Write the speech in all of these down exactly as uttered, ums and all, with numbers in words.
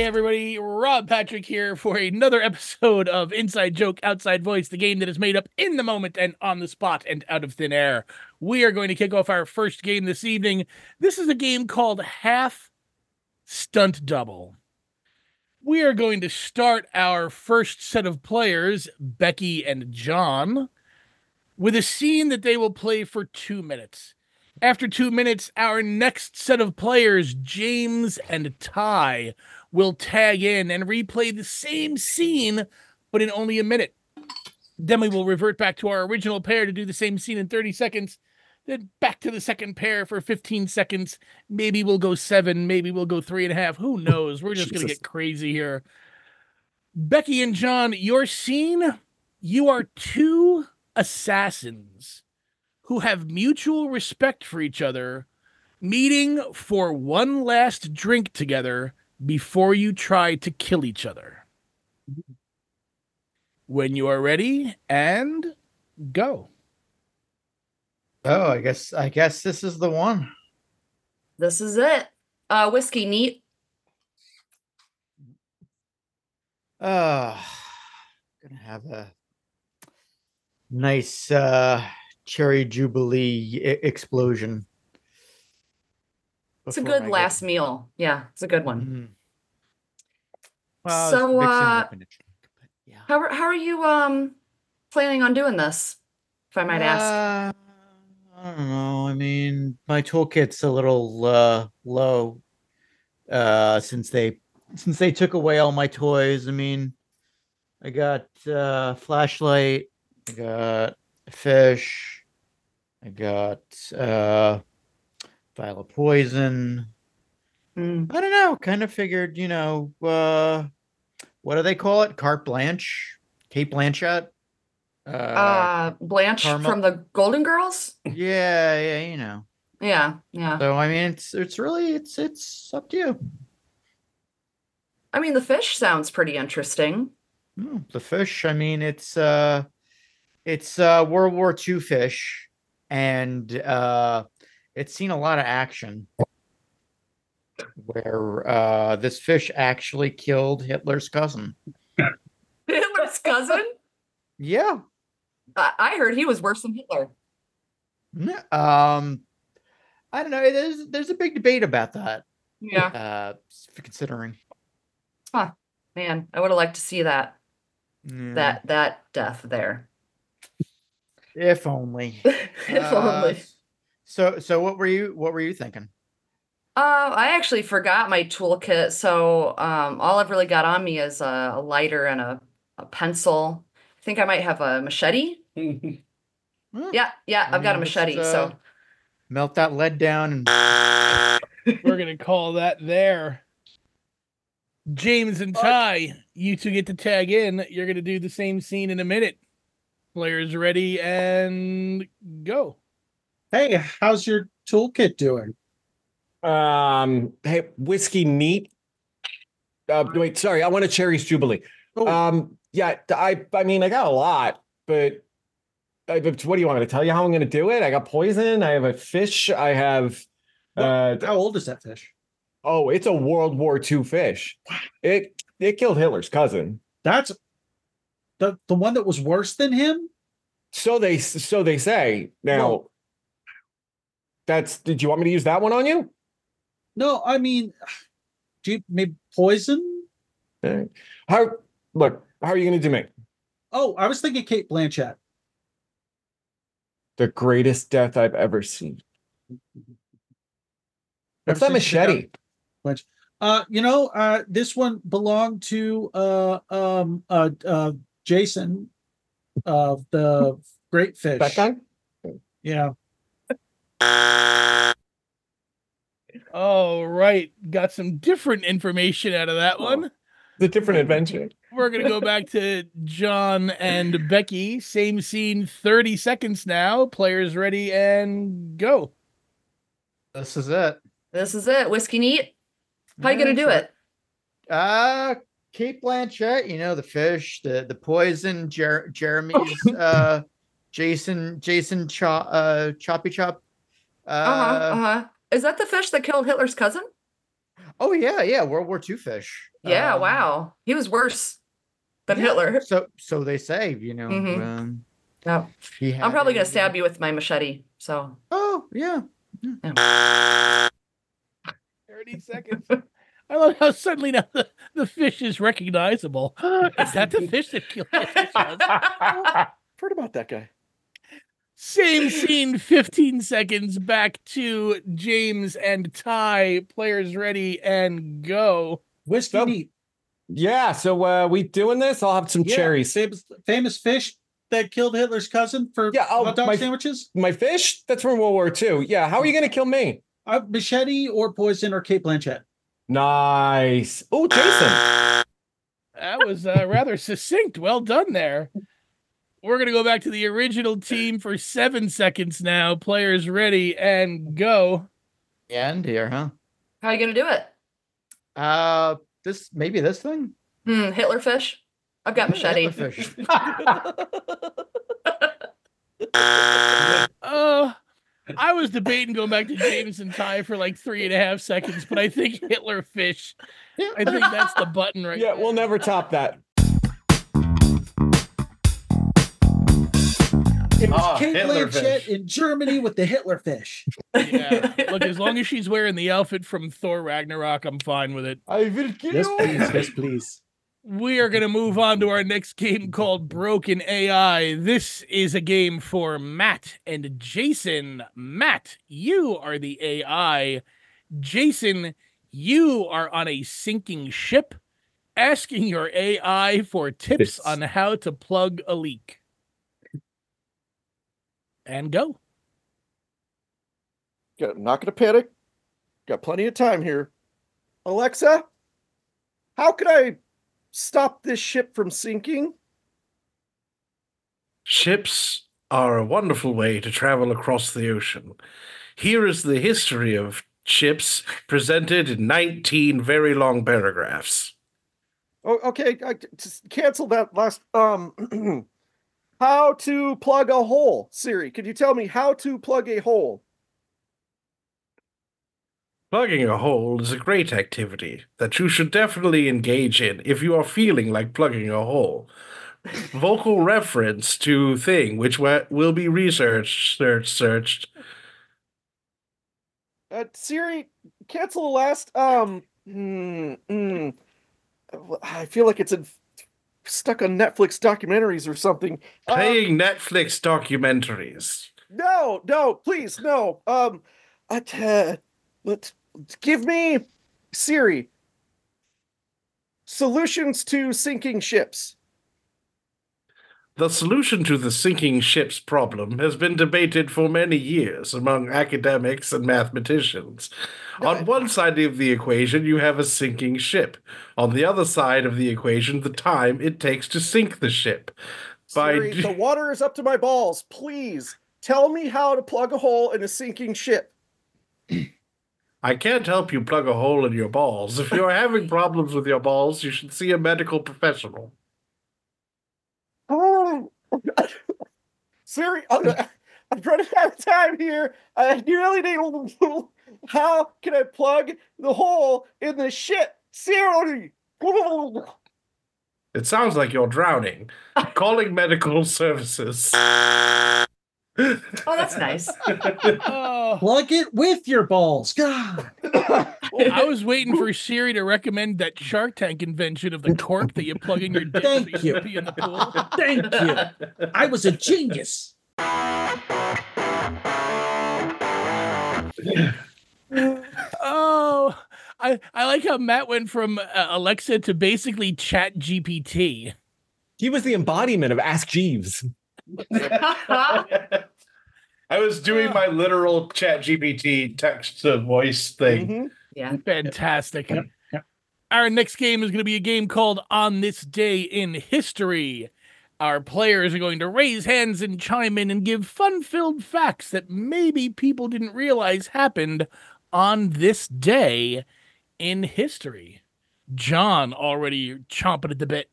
Hey everybody, Rob Patrick here for another episode of Inside Joke, Outside Voice, the game that is made up in the moment and on the spot and out of thin air. We are going to kick off our first game this evening. This is a game called Half Stunt Double. We are going to start our first set of players, Becky and John, with a scene that they will play for two minutes. After two minutes, our next set of players, James and Ty, will tag in and replay the same scene, but in only a minute. Then we will revert back to our original pair to do the same scene in thirty seconds. Then back to the second pair for fifteen seconds. Maybe we'll go seven. Maybe we'll go three and a half. Who knows? We're just going to get crazy here. Becky and John, your scene, you are two assassins who have mutual respect for each other, meeting for one last drink together before you try to kill each other. When you are ready, and go. Oh, I guess I guess this is the one. This is it. Uh, whiskey neat. Uh, gonna have a nice uh, cherry jubilee I- explosion. It's a before good I last get- meal. Yeah, it's a good one. Mhm. Well, So, it's mixing it uh, up in a drink, but yeah. How are- how are you um planning on doing this? If I might ask. Uh, I don't know. I mean, my toolkit's a little uh, low uh, since they since they took away all my toys. I mean, I got uh, flashlight, I got fish, I got uh, vial of poison. Mm. I don't know. Kind of figured, you know, uh, what do they call it? Carte Blanche, Kate Blanchett. Uh, Uh, Blanche Karma- from the Golden Girls. yeah, yeah, you know. Yeah, yeah. So I mean, it's it's really it's it's up to you. I mean, the fish sounds pretty interesting. Hmm, the fish. I mean, it's uh, it's uh, World War Two fish, and uh, it's seen a lot of action. Where uh, this fish actually killed Hitler's cousin. Hitler's cousin. Yeah. I, I heard he was worse than Hitler. Um, I don't know. There's there's a big debate about that. Yeah. Uh, considering Man, I would have liked to see that Yeah. that that death there. if only. If Uh, only. So so what were you what were you thinking? Uh, I actually forgot my toolkit, so um, all I've really got on me is a, a lighter and a, a pencil. I think I might have a machete. Huh? Yeah, yeah, I I've got a mean, just, machete. uh, So Melt that lead down and We're going to call that there. James and Ty, you two get to tag in. You're going to do the same scene in a minute. Players ready, and go. Hey, how's your toolkit doing? Um, hey, whiskey neat. Uh, wait, sorry, I want a cherry's jubilee. Oh, Um, yeah, I, I mean, I got a lot, but, I, but what do you want me to tell you how I'm going to do it? I got poison. I have a fish. I have. Uh, how old is that fish? oh, it's a World War Two fish. It it killed Hitler's cousin. That's the the one that was worse than him? So they so they say. Now, Whoa. that's. Did you want me to use that one on you? No, I mean, do you maybe poison? All right. How? Look, how are you going to do me? Oh, I was thinking Kate Blanchett. The greatest death I've ever seen. What's that Ever since you got- machete? Blanch- Uh, you know, uh, this one belonged to uh um uh uh Jason of the Great Fish. That guy? Yeah. All right. Got some different information out of that one. The different adventure. We're going to go back to John and Becky. Same scene, thirty seconds now. Players ready, and go. this is it. this is it. Whiskey neat. How you gonna Yeah, do so- it? Uh Kate Blanchett, you know, the fish, the the poison, Jer- Jeremy's uh Jason Jason Chop uh Choppy Chop. Uh, Uh huh. Uh huh. Is that the fish that killed Hitler's cousin? Oh yeah, yeah, World War Two fish. Yeah, Um, wow. He was worse than yeah, Hitler. So so they say, you know. Mhm. Um, Yeah. he I'm had probably a- gonna stab you with my machete. So Oh yeah. thirty seconds. I love how suddenly now the, the fish is recognizable. Is that the fish that killed the fish? Heard about that guy. Same scene, fifteen seconds back to James and Ty. Players ready and go. Whiskey Nope. neat. Yeah, so uh we doing this? I'll have some Yeah, cherries. Famous, famous fish that killed Hitler's cousin for Yeah, oh, hot dog my- sandwiches. My fish? That's from World War Two. Yeah, how are you gonna kill me? Uh, machete or poison or Kate Blanchett. Nice. Oh, Jason. That was uh, rather succinct. Well done there. We're going to go back to the original team for seven seconds now. Players ready and go. And here, huh? how are you gonna do it? Uh, this maybe this thing. Hmm, Hitler fish. I've got machete. Fish. Uh, I was debating going back to James and Ty for like three and a half seconds, but I think Hitler fish. I think that's the button right Yeah, there. we'll never top that. It was Ah, Kate Hitler Blanchett fish. in Germany with the Hitler fish. Yeah. Look, as long as she's wearing the outfit from Thor Ragnarok, I'm fine with it. I will kill Yes, please. Yes, please. We are going to move on to our next game called Broken A I. This is a game for Matt and Jason. Matt, you are the A I. Jason, you are on a sinking ship, asking your A I for tips Yes. on how to plug a leak. And go. Got, not gonna panic. Got plenty of time here. Alexa, how can I stop this ship from sinking? Ships are a wonderful way to travel across the ocean. Here is the history of ships presented in nineteen very long paragraphs. Oh, okay, I, just cancel that last. Um, how to plug a hole? Siri, could you tell me how to plug a hole? Plugging a hole is a great activity that you should definitely engage in if you are feeling like plugging a hole. Vocal reference to thing which wa- will be researched, searched, searched. Uh, Siri, cancel the last. Um, mm, mm, I feel like it's in, stuck on Netflix documentaries or something. Um, Playing Netflix documentaries. no, no, please, no. Um, uh, let's give me Siri. Solutions to sinking ships. The solution to the sinking ships problem has been debated for many years among academics and mathematicians. On one side of the equation, you have a sinking ship. On the other side of the equation, the time it takes to sink the ship. By Siri, d- the water is up to my balls. Please tell me how to plug a hole in a sinking ship. I can't help you plug a hole in your balls. If you're having problems with your balls, you should see a medical professional. Oh, Siri, I'm, I'm running out of time here. I really need a little. How can I plug the hole in the ship? Siri. It sounds like you're drowning. Calling medical services. Oh, that's nice. Oh, Plug it with your balls. God. I was waiting for Siri to recommend that Shark Tank invention of the cork that you plug in your dick so Thank you you. can pee in the pool. Thank you. I was a genius. Oh, I, I like how Matt went from uh, Alexa to basically Chat G P T. He was the embodiment of Ask Jeeves. I was doing my literal Chat G P T text to voice thing. Mhm. Yeah. Fantastic. Yep, yep. Our next game is going to be a game called On This Day in History. Our players are going to raise hands and chime in and give fun-filled facts that maybe people didn't realize happened on this day in history. John already chomping at the bit.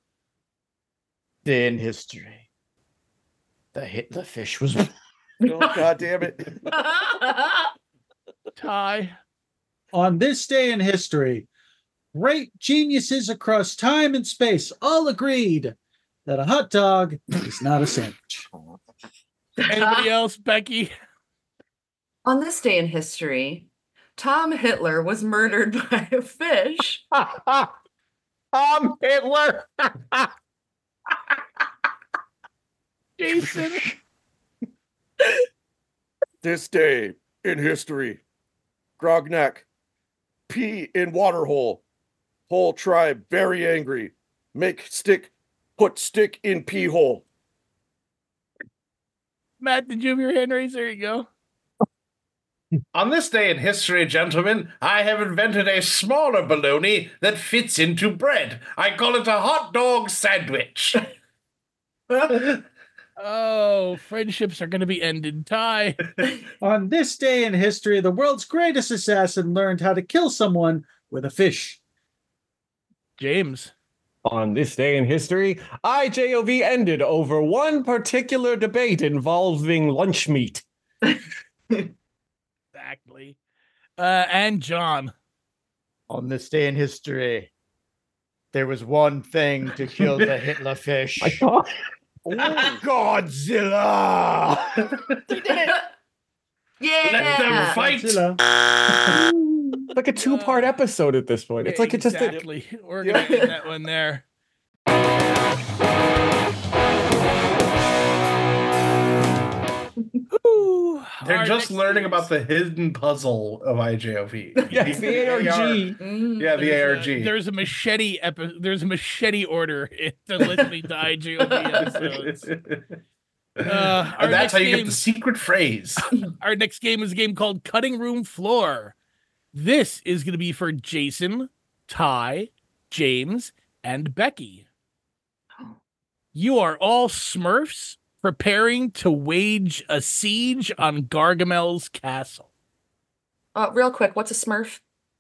In history, the Hitler fish was. Oh, God damn it. Ty. On this day in history, great geniuses across time and space all agreed that a hot dog is not a sandwich. Anybody else, Becky? On this day in history, Tom Hitler was murdered by a fish. I'm Hitler. Jason. This day in history, Grogneck, pee in water hole. Whole tribe very angry. Make stick, put stick in pee hole. Matt, did you have your hand raised? There you go. On this day in history, gentlemen, I have invented a smaller bologna that fits into bread. I call it a hot dog sandwich. Oh, friendships are going to be ended. Ty. On this day in history, the world's greatest assassin learned how to kill someone with a fish. James. On this day in history, I J O V ended over one particular debate involving lunch meat. Exactly. Uh, and John. On this day in history, there was one thing to kill the Hitler fish. I thought Godzilla! Yeah. Let them fight. Godzilla. like a two-part episode at this point. It's like it's just a, exactly. We're going to end that one there. Ooh, They're our just next learning news. about the hidden puzzle of I J O V. yes, the A R G. Mm. Yeah, the There's A R a- G. There's a machete epi- There's a machete order to listening to I G O V episodes. Uh, our and next that's how you game, get the secret phrase. Our next game is a game called Cutting Room Floor. This is going to be for Jason, Ty, James, and Becky. You are all Smurfs preparing to wage a siege on Gargamel's castle. Uh, real quick, what's a Smurf?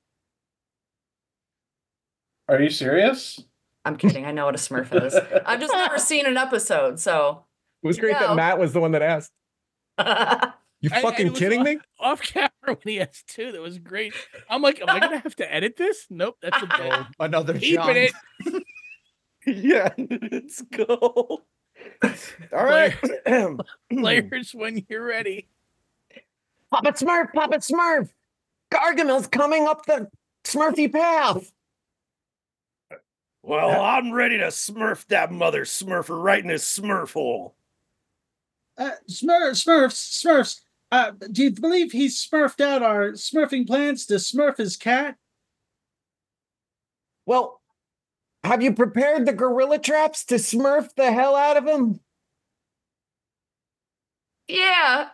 Are you serious? I'm kidding. I know what a Smurf is. I've just never seen an episode, so. It was great No. that Matt was the one that asked. You And- fucking and it was kidding off, me? Off camera when he asked too. That was great. I'm like, am I gonna have to edit this? Nope, that's a bit. Oh, another John. Keeping it. Yeah, let's go. All right. Players when you're ready. Papa Smurf, Papa Smurf. Gargamel's coming up the Smurfy path. Well, I'm ready to smurf that mother smurfer right in his smurf hole. Uh, Smurf, Smurfs, Smurfs. Uh, do you believe he's smurfed out our smurfing plans to smurf his cat? Well, have you prepared the gorilla traps to smurf the hell out of him? Yeah.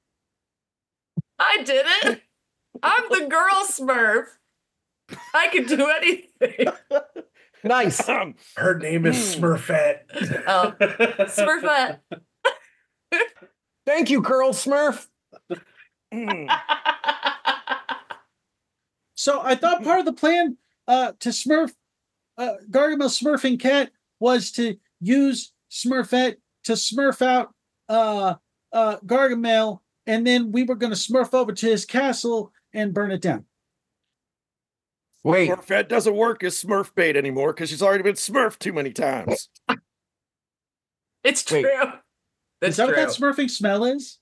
I did it. I'm the girl Smurf. I can do anything. Nice. Her name is Smurfette. Oh, Smurfette. Thank you, Girl Smurf. Mm. So I thought part of the plan uh, to smurf uh, Gargamel's smurfing cat was to use Smurfette to smurf out uh, uh, Gargamel, and then we were going to smurf over to his castle and burn it down. Wait, Smurfette doesn't work as smurf bait anymore because she's already been smurfed too many times. It's true. Wait. That's Is that true. what that smurfing smell is?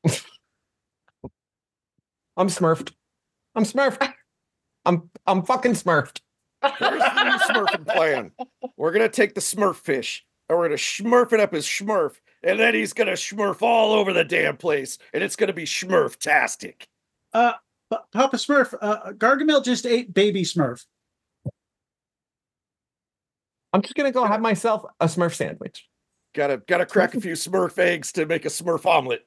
I'm smurfed. I'm smurfed. I'm I'm fucking smurfed. Here's the new smurfing plan. We're gonna take the smurf fish and we're gonna smurf it up as smurf, and then he's gonna smurf all over the damn place, and it's gonna be smurf-tastic. Uh, P- Papa Smurf, uh, Gargamel just ate baby Smurf. I'm just gonna go have myself a Smurf sandwich. Gotta gotta crack a few smurf eggs to make a smurf omelet.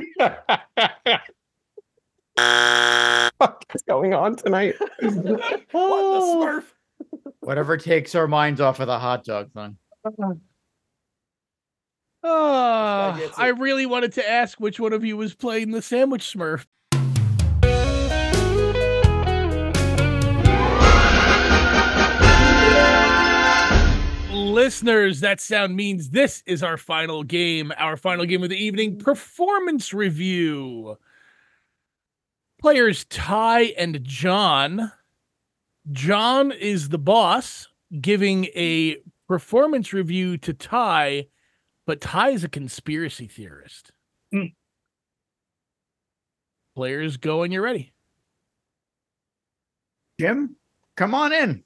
What's going on tonight? What the smurf? Whatever takes our minds off of the hot dog thing. Oh, gets I it. really wanted to ask which one of you was playing the sandwich Smurf. Listeners, that sound means this is our final game, our final game of the evening, performance review. players Ty and John. John is the boss, giving a performance review to Ty, but Ty is a conspiracy theorist. Mm. Players, go when you're ready. Jim, come on in.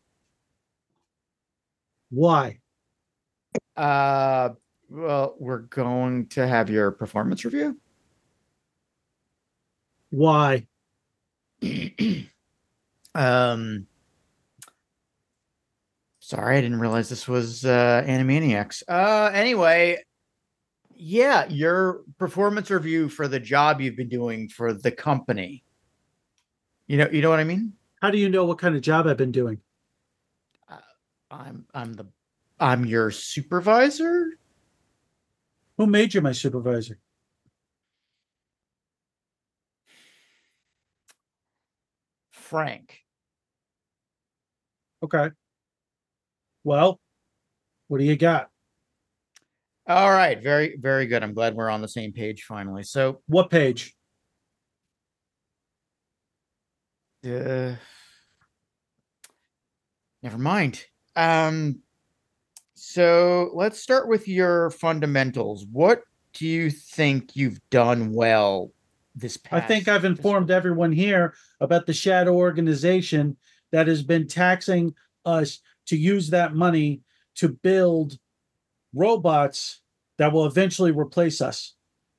Why? Uh, well, we're going to have your performance review. Why? um, sorry, I didn't realize this was uh, Animaniacs. Uh, anyway, yeah, your performance review for the job you've been doing for the company. You know, you know what I mean? How do you know what kind of job I've been doing? Uh, I'm, I'm the, I'm your supervisor. Who made you my supervisor? Frank. Okay. Well, what do you got? All right, very, very good. I'm glad we're on the same page finally. So, What page? uh, never mind. Um, so let's start with your fundamentals. What do you think you've done well this I past? think I've informed everyone here about the shadow organization that has been taxing us to use that money to build robots that will eventually replace us.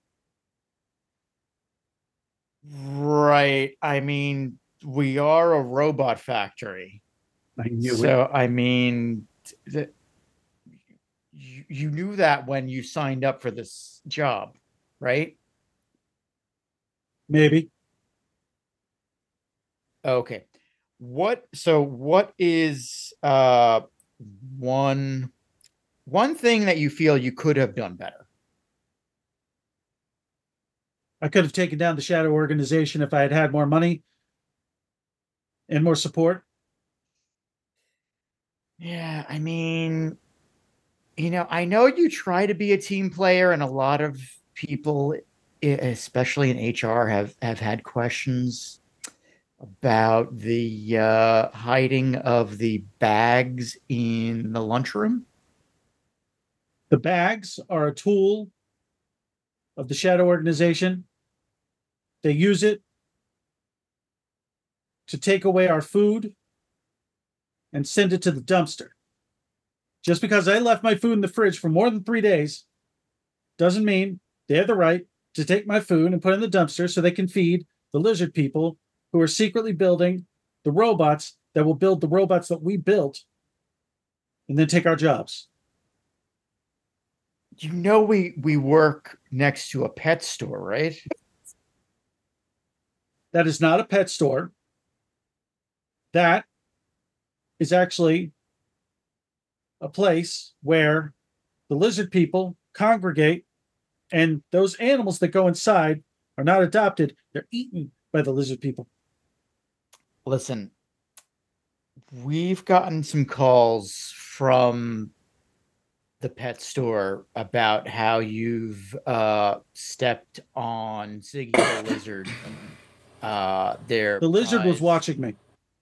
Right. I mean, we are a robot factory. I knew it. So, I mean, th- you, you knew that when you signed up for this job, right? Maybe. Okay. What so what is uh one one thing that you feel you could have done better? I could have taken down the shadow organization if I had had more money and more support. Yeah, I mean, you know, I know you try to be a team player, and a lot of people, e- especially in H R, have have had questions about the uh, hiding of the bags in the lunchroom. The bags are a tool of the shadow organization. They use it to take away our food and send it to the dumpster. Just because I left my food in the fridge for more than three days doesn't mean they have the right to take my food and put it in the dumpster so they can feed the lizard people who are secretly building the robots that will build the robots that we built and then take our jobs. You know, we we work next to a pet store, right? That is not a pet store. That is actually a place where the lizard people congregate, and those animals that go inside are not adopted. They're eaten by the lizard people. Listen, we've gotten some calls from the pet store about how you've uh, stepped on Ziggy the lizard. Uh, their The lizard was prize. watching me.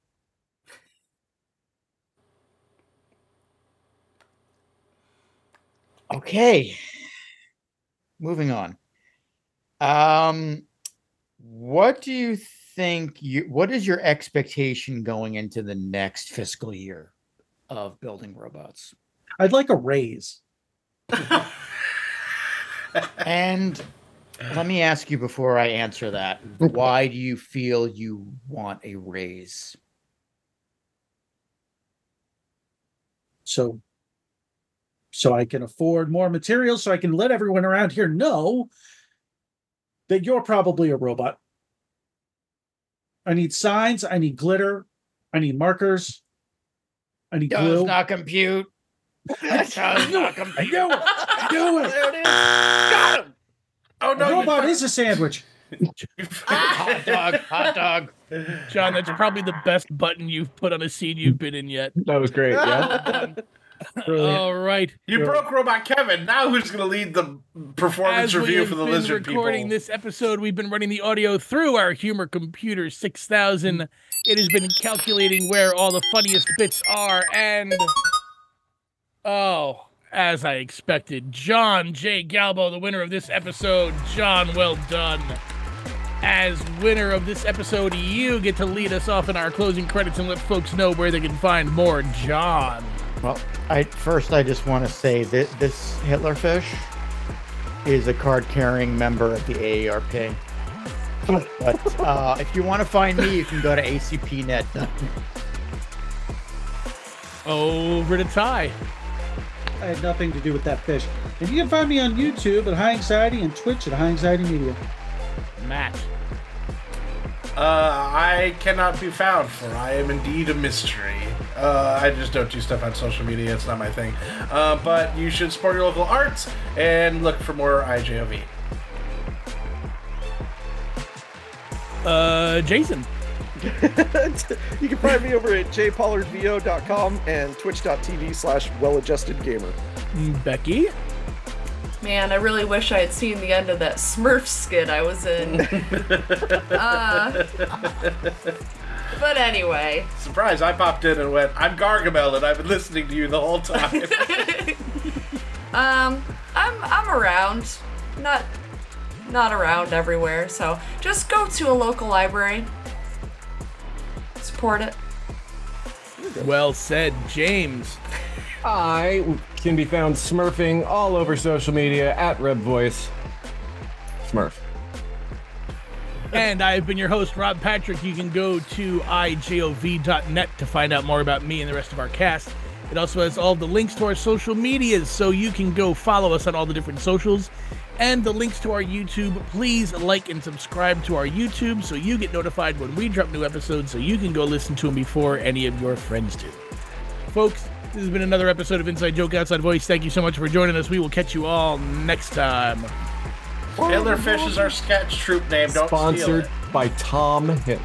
Okay. Moving on. Um, what do you think you what is your expectation going into the next fiscal year of building robots? I'd like a raise. And let me ask you before I answer that, why do you feel you want a raise? So so I can afford more materials, so I can let everyone around here know that you're probably a robot. I need signs, I need glitter, I need markers, I need Does glue. not compute. Does not compute. I knew it. I knew it. There it is. Got him. Oh A no! you robot fuck- is a sandwich. Hot dog. Hot dog. John, that's probably the best button you've put on a scene you've been in yet. That was great. Yeah. Brilliant. All right. You Sure. broke Robot Kevin. Now who's going to lead the performance As we review have for the been lizard recording people? this episode, we've been running the audio through our Humor Computer six thousand. It has been calculating where all the funniest bits are, and oh, as I expected, John J. Galbo, the winner of this episode. John, well done. As winner of this episode, you get to lead us off in our closing credits and let folks know where they can find more John. Well, I first I just want to say that this Hitlerfish is a card-carrying member of the A A R P. But uh, if you want to find me, you can go to A C P net. Over to Ty. I had nothing to do with that fish. And you can find me on YouTube at High Anxiety and Twitch at High Anxiety Media. Matt. Uh, I cannot be found, for I am indeed a mystery. Uh, I just don't do stuff on social media. It's not my thing. Uh, but you should support your local arts and look for more I J O V. Uh, Jason. You can find me over at j pollard v o dot com and twitch.tv slash well-adjusted-gamer. Becky. Man, I really wish I had seen the end of that Smurf skit I was in. uh, but anyway. Surprise, I popped in and went, I'm Gargamel, and I've been listening to you the whole time. um, I'm I'm around, not not around everywhere. So just go to a local library, support it. Well said, James. I can be found smurfing all over social media at RebVoice. Smurf. And I've been your host, Rob Patrick. You can go to I J O V dot net to find out more about me and the rest of our cast. It also has all the links to our social medias, so you can go follow us on all the different socials. And the links to our YouTube. Please like and subscribe to our YouTube so you get notified when we drop new episodes, so you can go listen to them before any of your friends do. Folks, this has been another episode of Inside Joke Outside Voice. Thank you so much for joining us. We will catch you all next time. Hitlerfish is our sketch troupe name. Don't Sponsored steal it. by Tom Hitler.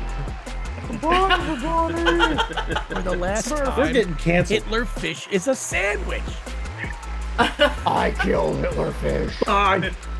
For the last We're time, getting canceled. Hitler fish is a sandwich. I killed Hitlerfish. Ah,